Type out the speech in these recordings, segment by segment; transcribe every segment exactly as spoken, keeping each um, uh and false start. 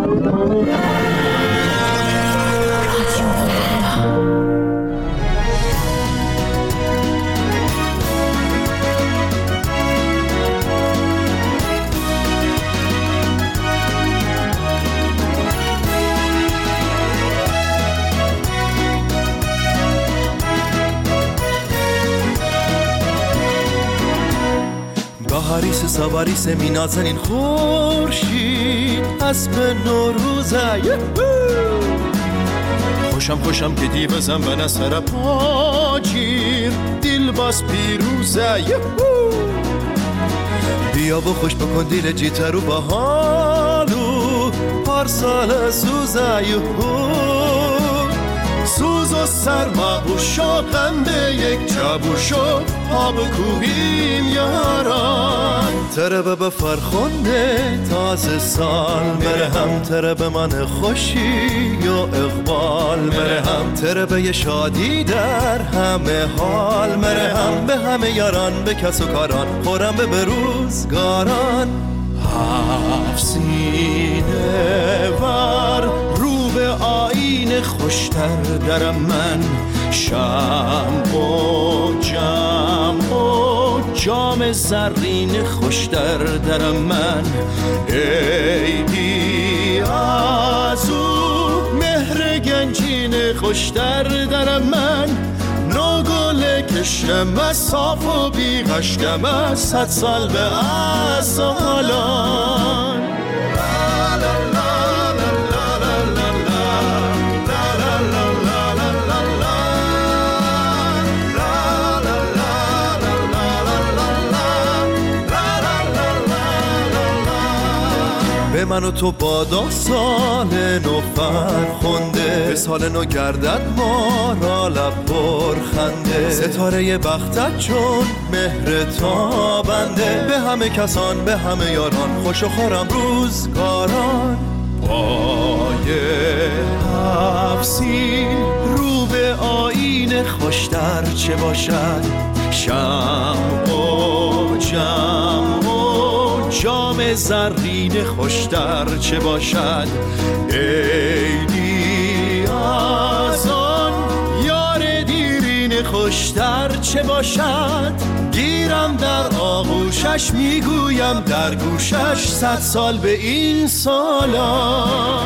هریس سواریس مینازنین خورشید اسب نوروزه خوشم خوشم که دیوزم به نسر پاجیر دل باز پیروزه بیا و خوش بکن دیل جیترو با حالو پارسال سوزه سوز و سرما و شاقم به یک جابو شد آب کوهیم یاران تره به فرخنده تازه سال مره هم تره به من خوشی یا اقبال مره هم تره به یه شادی در همه حال مره هم به همه یاران به کس و کاران خورم به بروزگاران هفت سینه ور به آینه خوشتر درم من شم و جم و جام زرین خوشتر درم من عیدی از او مهر گنجین خوشتر درم من نوگل کشم از صاف و بیغشتم از صد سال به از حالان به من و تو بادا سال نو فرخنده به سال نو گردد ما را لب پرخنده ستاره بختت چون مهر تابنده به همه کسان به همه یاران خوش و خورم روزگاران پای هفسین رو به آینه خوشتر چه باشد شم و جم و جام زرین خوشتر چه باشد عیدی از آن یار دیرین خوشتر چه باشد گیرم در آغوشش میگویم در گوشش صد سال به این سالا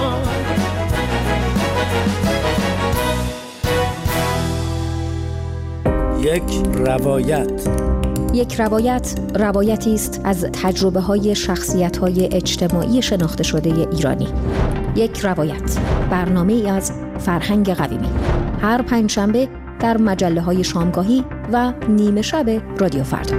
یک روایت یک روایت روایتی است از تجربه‌های شخصیت‌های اجتماعی شناخته شده ایرانی. یک روایت برنامه‌ای از فرهنگ قویمی هر پنجشنبه در مجله‌های شامگاهی و نیمه شب رادیو فردا.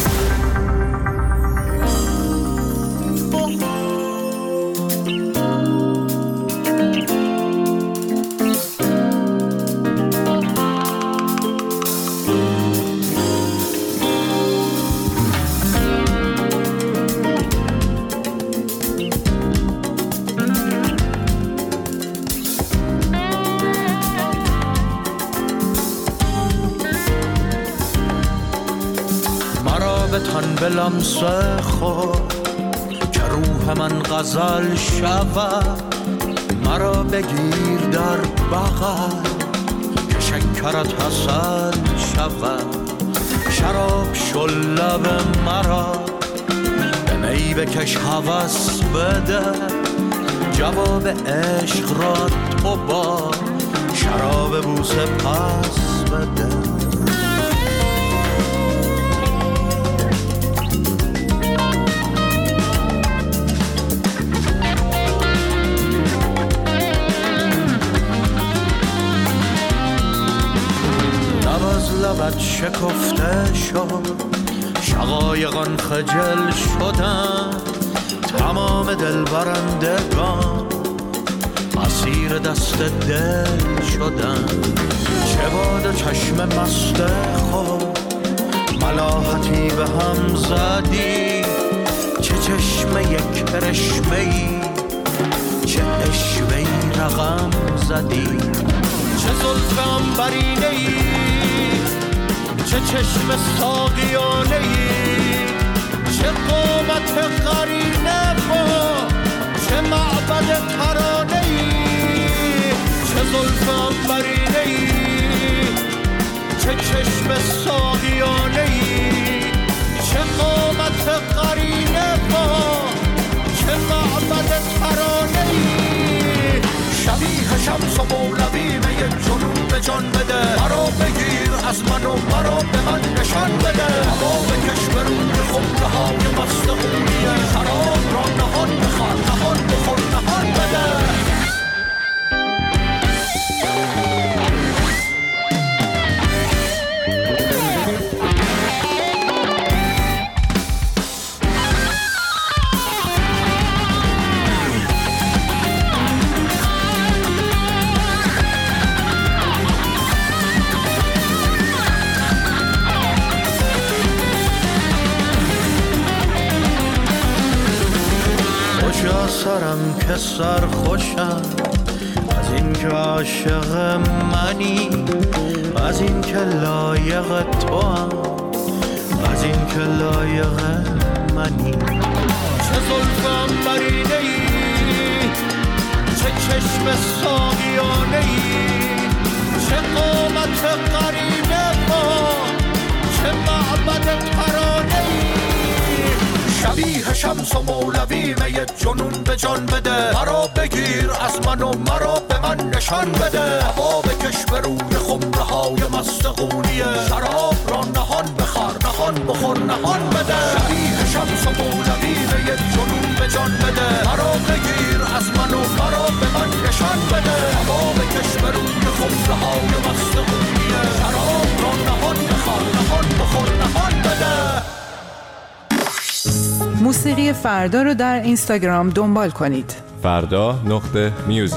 به لمس خود که روح من غزل شود مرا بگیر در بغل که شکرت حسن شود شراب شل لب مرا به می بکش هوس بده جواب عشق را تو با شراب بوسه پس بده لبت شکفته شد شقایقان خجل شدن تمام دل برندگان اسیر دست دل شدن چه باد چشم مست خود ملاحتی به هم زدی چه چشم یک کرشمه‌ای چه اشوه‌ای رقم زدی چه زلف عنبرینه‌ای چه چشم ساقیانه‌ای چه قامت قرینه با چه معبد تر جان بده، مرا بگیر از من و مرا به من نشان بده. هوا بکش به روی خمره های مست خونیه، شراب را نهان بخور نهان بخور نهان بده. سرم که سر خوشم از این که عاشق منی، از این که لایق تو هم، از این که لایق منی. چه زلفم برینه ای، چه چشم ساقیانه ای، چه قامت قریبه با، چه معبد ترانه ای. شبیه شمس و مولوی می جنون به جان بده، مرا بگیر از من و مرا به من نشان بده. هوا بکش به روی خمره های مست خونیه، شراب را نهان بخور نهان بخور نهان بده. شبیه شمس و مولوی می جنون به جان بده، مرا بگیر از من و مرا به من نشان بده. هوا بکش به روی خمره های مست خونیه، شراب را نهان بخور نهان بخور نهان بده. موسیقی فردا رو در اینستاگرام دنبال کنید. فردا نقطه میوزیک.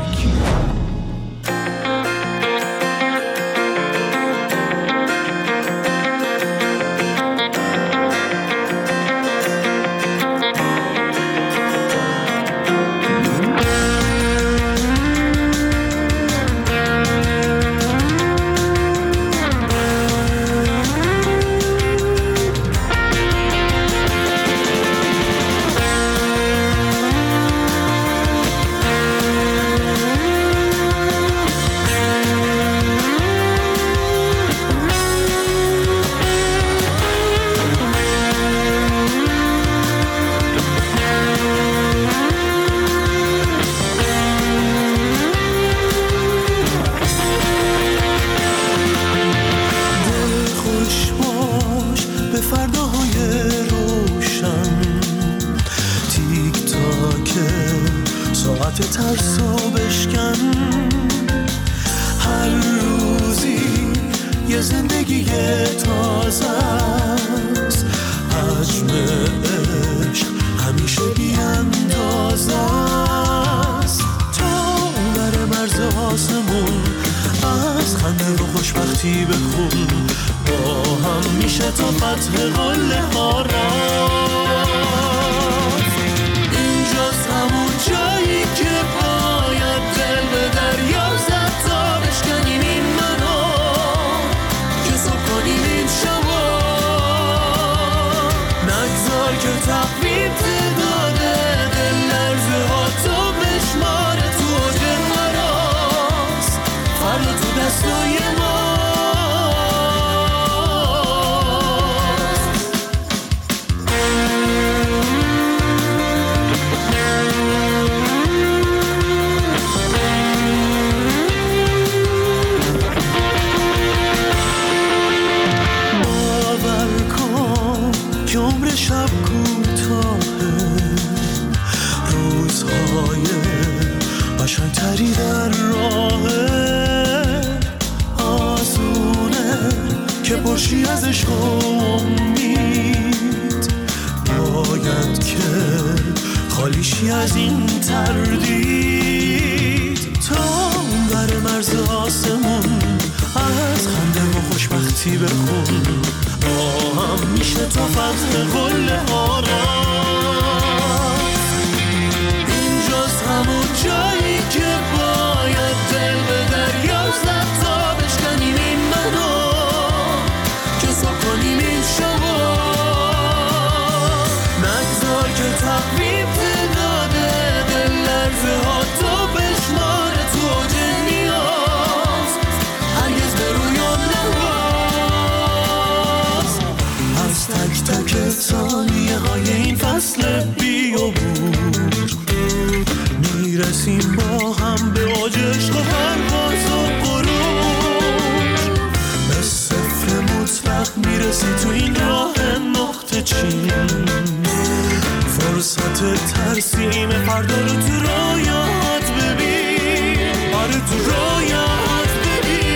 ترسو بشکن، هر روزی یه زندگی تازه است، حجم عشق همیشه بی اندازه است. تا بر مرز آسمون از خنده و خوشبختی بخون، با هم میشه تا فتح قله ها رفت. اینجاست همون جایی که باید دل به دریا زد تا بشکنیم این منو، که صبح کنیم این شبا. نگذار که تقویم تعداده دل لرزه ها تو بشماره، تو اوج مراست فردا تو دستای ما. شب کوتاهه، روزهای قشنگتری در راهه، آسونه که پرشی از عشق و امید، باید که خالیشی از این تردید. تا اون بر مرز آسمون از خنده و خوشبختی بخون، با هم میشه تا فتح قله ها رفت. اینجاست همون جایی که باید دل به دریا زد تا بشکنیم این منو، که صبح کنیم این شبا. نگذار که تقویم تعداده دل لرزه ها تو بشماره، تو اوج نیاز هرگز به رویان نواز. از تک تک ثانیه های این فصل بیابور میرسیم با هم به اوج عشق و پرواز و غرور. برسی تو این راه نقطه چین. فرصت ترسیم فردا رو تو رویات ببین، آره تو رویات ببین.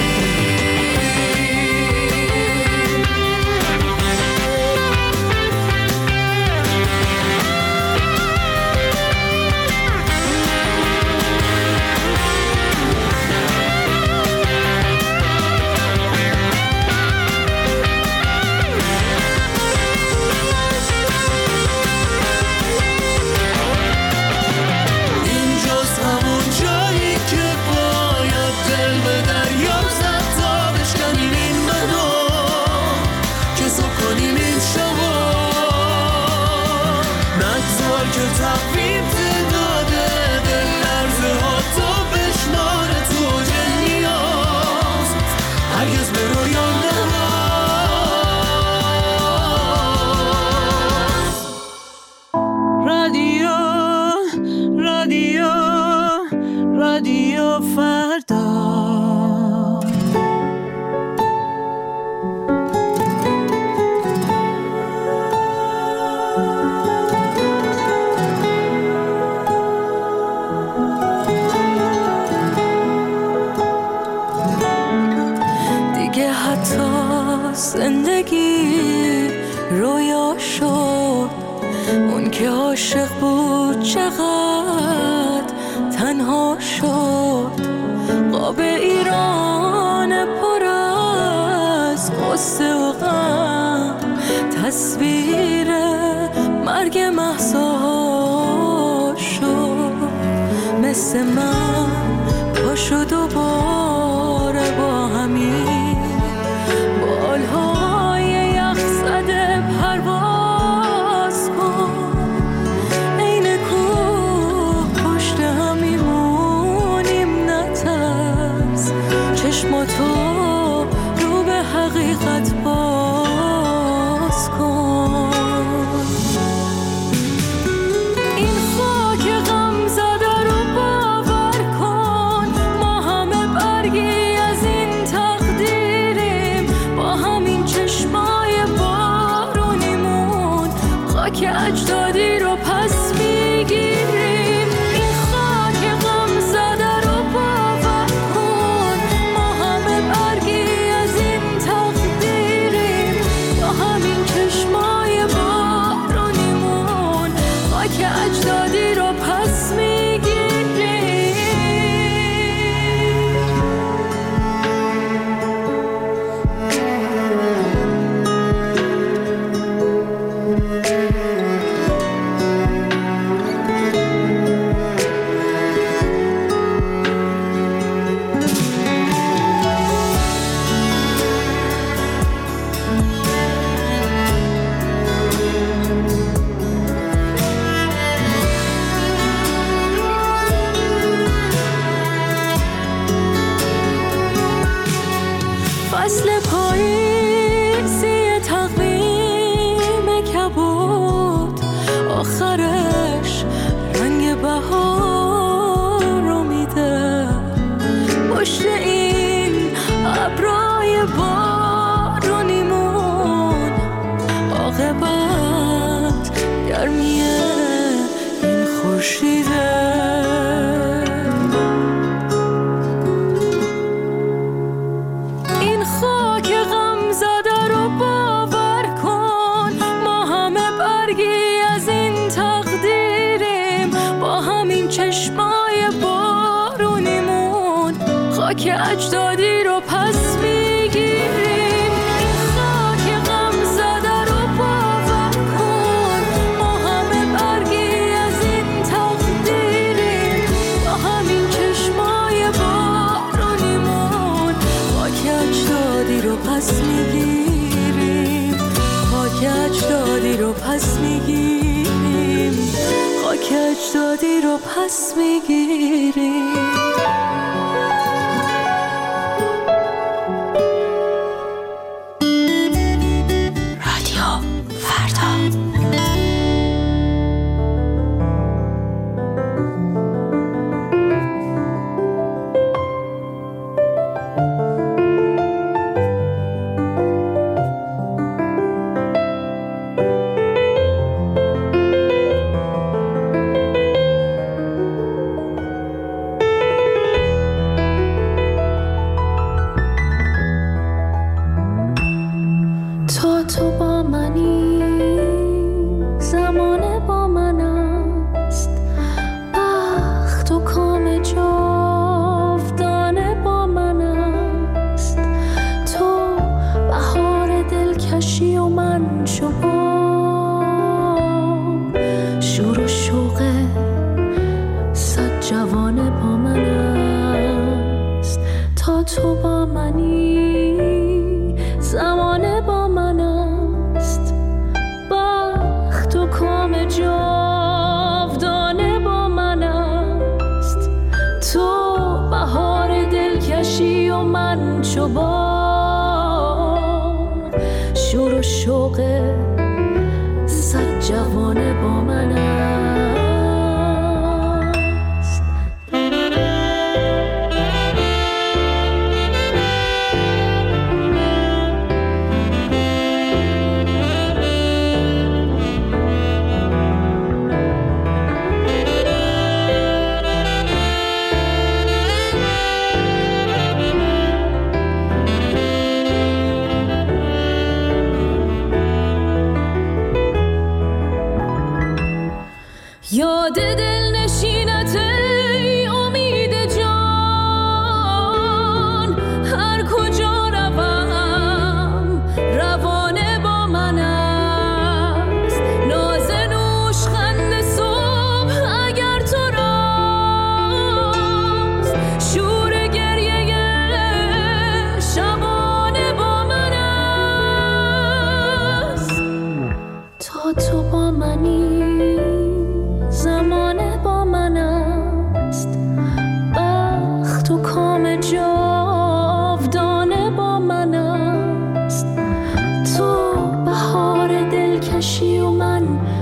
زندگی رویا شد، اون که عاشق بود چقدر تنها شد. قاب ایران پر از قصه و غم، تصویر مرگ مهسا شد. مثل من پاشو دوباره با همین بالهای یخ زده پرواز کن. این کوه پشت هم میمونیم نترس، چشماتو رو به حقیقت باز کن. این خاک غم زده رو باور کن، ما همه برگی از این تقدیریم. با همین چشمای بارونیمون خاک اجدادی رو پس میگیریم. این خاک غم زده رو باور کن، ما همه برگی از این تقدیریم. با همین چشمای بارونیمون خاک اجدادی رو پس میگیریم. فصل پاییزی تقویم کبود، آخرش رنگ بهار رو میده. پشت این ابرای بارونیمون عاقبت گرمی این خورشیده. این خاک غم زده رو باور کن، ما همه برگی از این تقدیریم. با همین چشمای بارونیمون خاک اجدادی رو پس میگیریم. این خاک غم زده رو باور کن، ما همه برگی از این تقدیریم. با همین چشمای بارونیمون خاک اجدادی رو پس میگیریم. خاک اجدادی رو پس میگیریم. خاک اجدادی رو پس میگیریم. رادیو فردا. زمانه با من است، تا تو با منی زمانه با من است، بخت و کام جاودانه با من است، تو بهار دلکشی و من چوبان، شور و شوق صد جوانه با من است. یاد دل نشینت ای امید جان، هر کجا روم روانه با من است، ناز نوشخند صبح اگر تو راست، شور گریه شبانه با من است، تا تو با منی زمانه با من است، بخت و کام جاودانه با من است، تو بهار دلکشی و من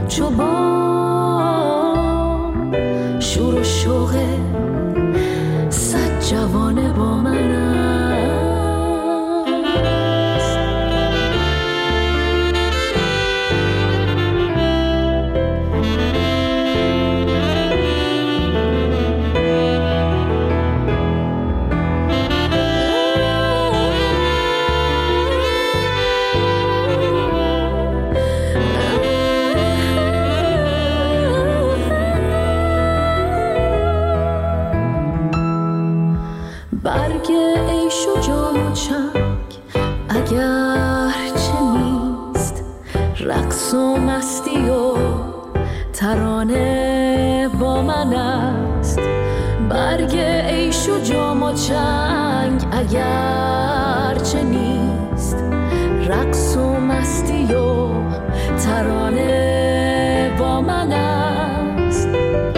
چوبان، شور و شوق صد جوانه با من است. برگ عیش و جام و چنگ اگر چه نیست، رقص و مستی و ترانه با من است، برگ عیش و جام و چنگ اگر چه نیست، رقص و مستی و ترانه با من است.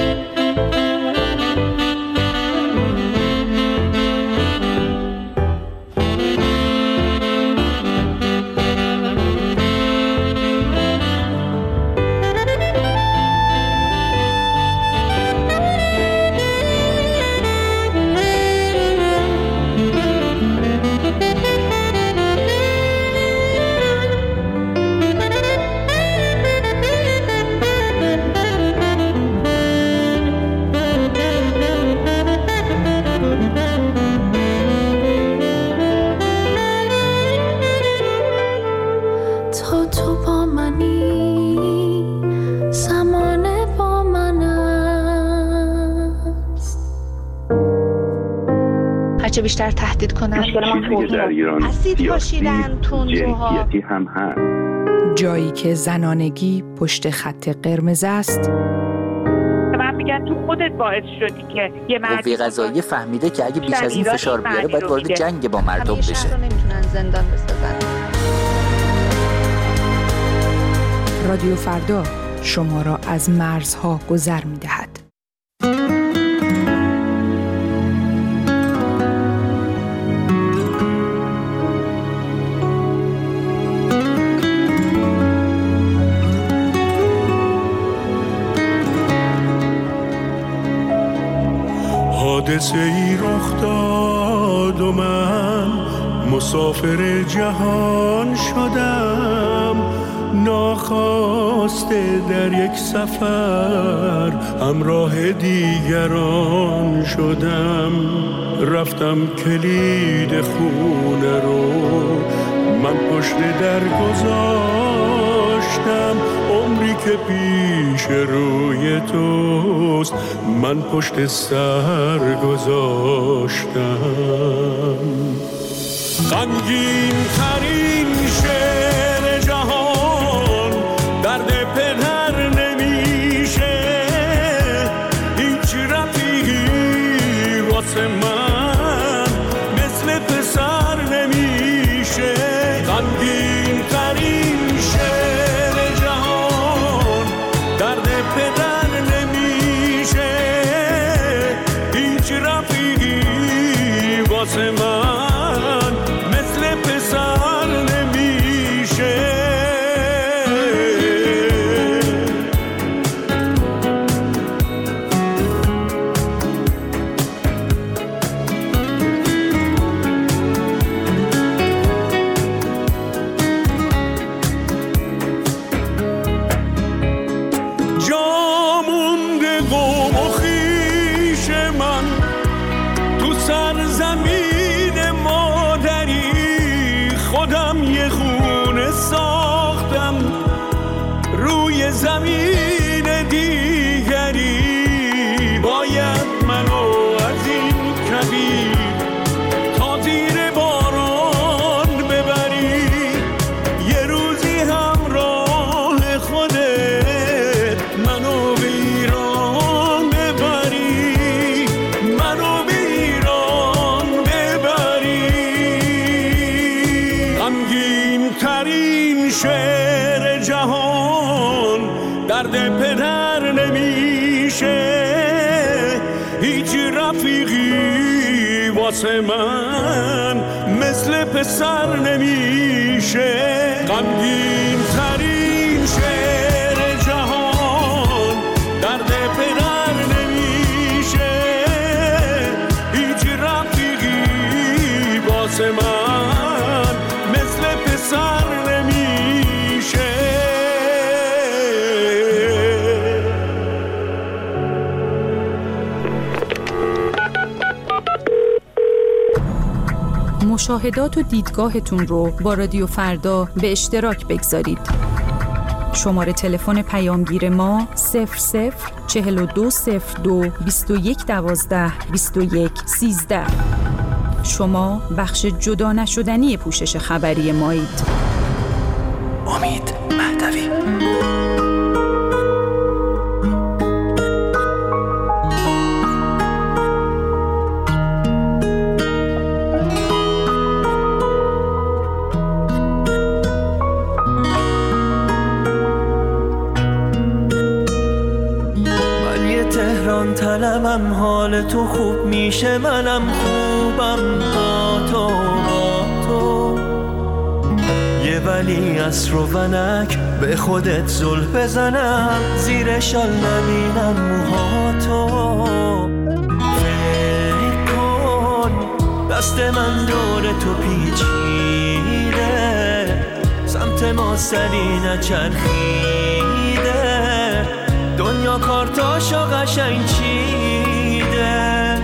هرچه بیشتر تهدید کنن مشکل ما توهین اسید پاشیدن تندروها هم هست. جایی که زنانگی پشت خط قرمز است، من میگن تو خودت باعث شدی که یه مرد قوه قضاییه فهمیده که اگه بیش از این فشار بیاره باید وارد جنگ با مردم بشه. شهر رو نمیتونن زندان بسازن. رادیو فردا شما را از مرزها گذر می‌دهد. حادثه ای رخ داد و من مسافر جهان شدم، ناخواسته در یک سفر همراه دیگران شدم، رفتم کلید خونه رو من پشت در گذاشتم، عمری که پیش روی توست من پشت سر گذاشتم. غمگین ترین شعر جهان درد پدر نمیشه، هیچ رفیقی واسه من مثل پسر نمیشه. غمگین ترین شعر جهان درد پدر نمیشه. هیچ رفیقی واسه من مثل پسر نمیشه. زمین دیگری باید منو از این کبیر تا زیر باران ببری. یه روزی همراه خودت منو به ایران ببری. منو به ایران ببری. غمگین ترین شعر جهان درد پدر نمیشه. هیچ رفیقی واسه من مثل پسر نمیشه. غمگین ترین شعر جهان درد پدر نمیشه. هیچ رفیقی واسه من مثل پسر نمیشه. مشاهدات و دیدگاهتون رو با رادیو فردا به اشتراک بگذارید. شماره تلفن پیامگیر ما صفر صفر چهل و دو صفر دو بیست و یک دوازده بیست و یک سیزده. شما بخش جدا نشدنی پوشش خبری مایید. امید مهدوی. طلبم حال تو خوب میشه، منم خوبم با تو با تو. یه ولی از رو ونک به خودت زل بزنم، زیر شال نبینم موهاتو. فکر کن دست من دور تو پیچیده، سمت ما سری نچرخیده، دنیا کارتاشو قشنگ چیده.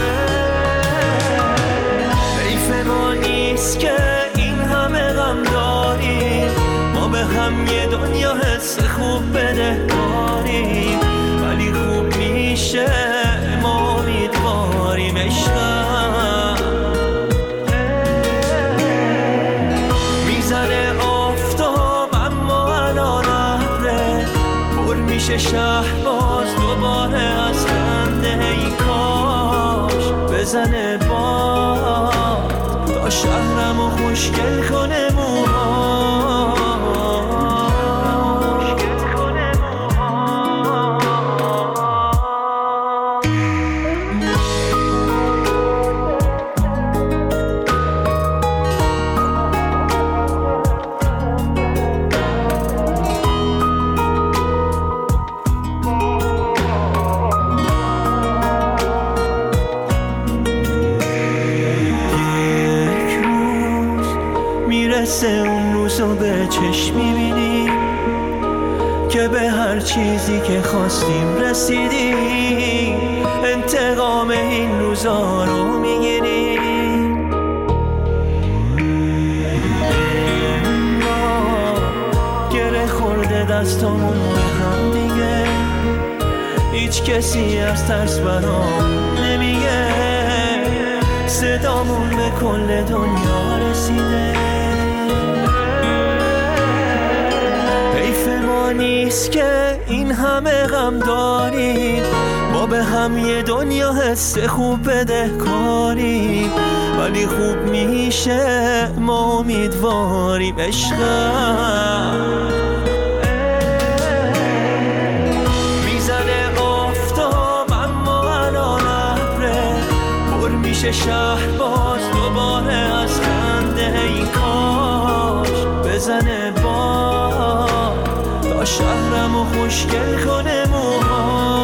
حیف ما نیست که این همه غم داریم، ما به هم یه دنیا حس خوب بدهکاریم، ولی خوب میشه ما امیدواریم. عشقم میزنه آفتاب اما الان ابره، پر میشه شهر باز دوباره از خنده. ای کاش بزنه باد تا شهرمو خوشگل کنه موها. اون روزو به چشم میبینیم که به هر چیزی که خواستیم رسیدیم، انتقام این روزا رو میگیریم. گره خورده دستامون به هم دیگه، هیچ کسی از ترس برام نمیگه، صدامون به کل دنیا رسیده. نیست که این همه غم داریم، ما ما به هم یه دنیا حس خوب بده کاریم، ولی خوب میشه ما امیدواریم. عشقم میزنه آفتاب اما الان ابره، پر میشه شهر باز دوباره از خنده. این کاش بزنه باد تا شهرمو خوشگل کنه موها.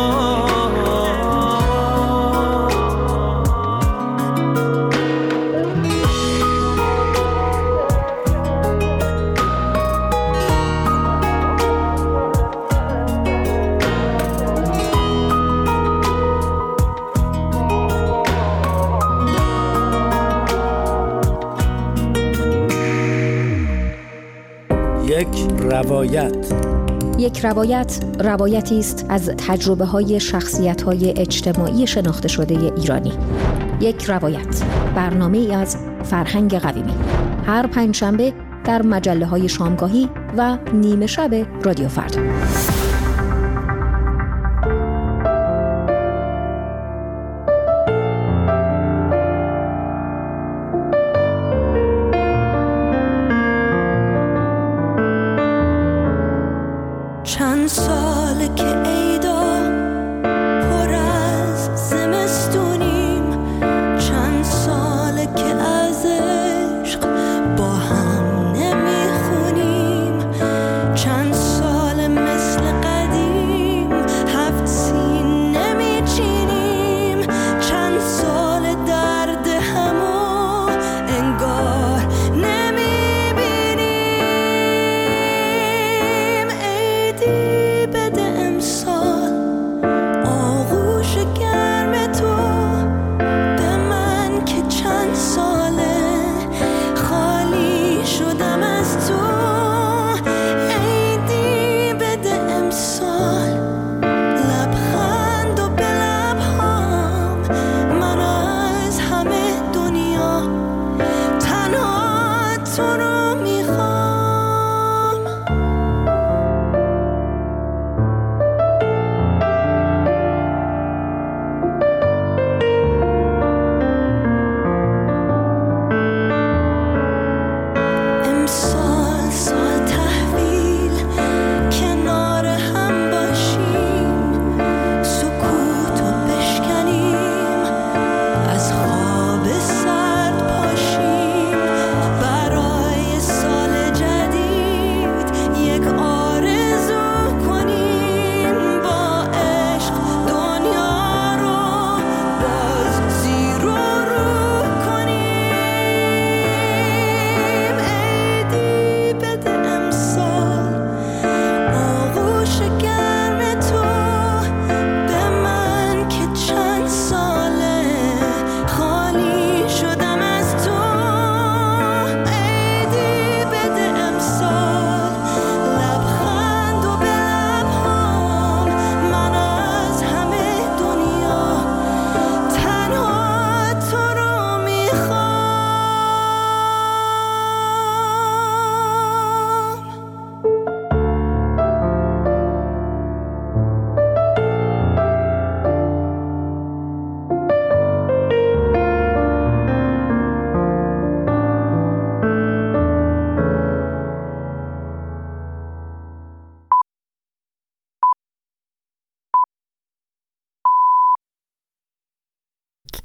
یک روایت. یک روایت روایتی است از تجربه های شخصیت های اجتماعی شناخته شده ایرانی. یک روایت، برنامه ای از فرهنگ قویمی، هر پنجشنبه در مجله های شامگاهی و نیمه شب رادیو فردا.